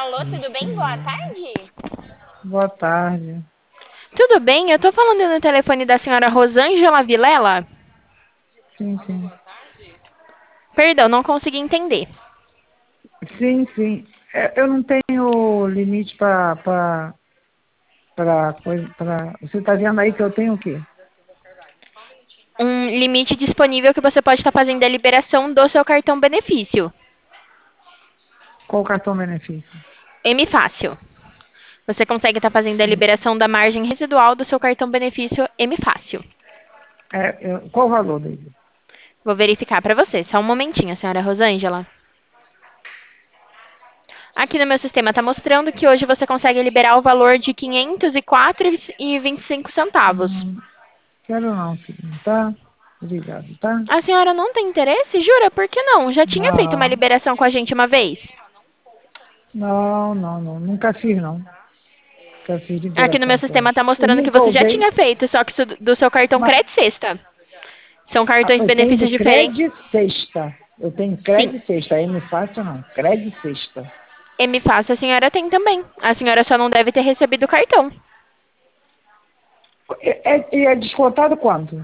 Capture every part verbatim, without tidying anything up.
Alô, tudo bem? Boa Sim. tarde. Boa tarde. Tudo bem? Eu tô falando no telefone da senhora Rosângela Vilela. Sim, sim. Perdão, não consegui entender. Sim, sim. É, Eu não tenho limite para para para coisa para. Você está vendo aí que eu tenho o quê? Um limite disponível que você pode estar fazendo a liberação do seu cartão benefício. Qual o cartão benefício? M Fácil. Você consegue estar fazendo a Sim. liberação da margem residual do seu cartão benefício M Fácil. É, eu- qual o valor dele? Vou verificar para você. Só um momentinho, senhora Rosângela. Aqui no meu sistema está mostrando que hoje você consegue liberar o valor de quinhentos e quatro reais e vinte e cinco centavos. Hum, quero não, filho, tá? Obrigado, tá? A senhora não tem interesse? Jura? Por que não? Já tinha feito uma Não, liberação com a gente uma vez. não, não, não. Nunca fiz, não. Nunca fiz Aqui no meu liberação com sistema ele. está Eu mostrando que nunca você já usei, tinha feito, só que isso do seu cartão mas crédito sexta. São ah, cartões eu tenho do benefícios diferentes. crédito sexta. Eu tenho Sim. crédito sexta. Aí não fácil não. Crédito sexta. M Fácil a senhora tem também. A senhora só não deve ter recebido o cartão. É, é- e é descontado quanto?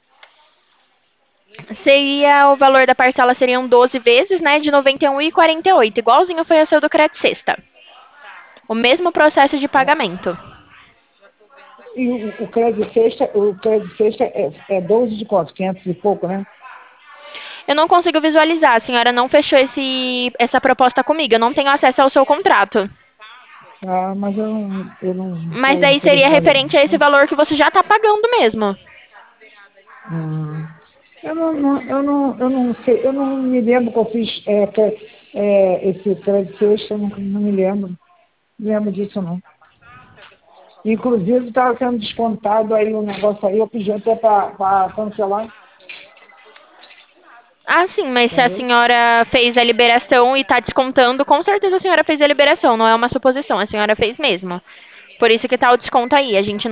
Seria o valor da parcela seriam doze vezes, né, de noventa e um e quarenta e oito, igualzinho foi a seu do crédito sexta. O mesmo processo de pagamento. E o, o crédito sexta, o crédito sexta é, é doze de quanto? Quinhentos e pouco, né? Eu não consigo visualizar, a senhora não fechou esse, essa proposta comigo, eu não tenho acesso ao seu contrato. Ah, mas eu não, eu não Mas estou daí seria interessado referente a esse nisso. valor que você já está pagando mesmo. Hum. Eu não, não- eu não, eu não sei, eu não me lembro que eu fiz é, que- é, esse crédito sexta, eu não, não me lembro. Não lembro disso não. Inclusive estava sendo descontado aí um negócio aí, eu pedi até para cancelar, Ah, sim, mas se a entendeu? senhora fez a liberação e está descontando, com certeza a senhora fez a liberação, não é uma suposição, a senhora fez mesmo. Por isso que está o desconto aí, a gente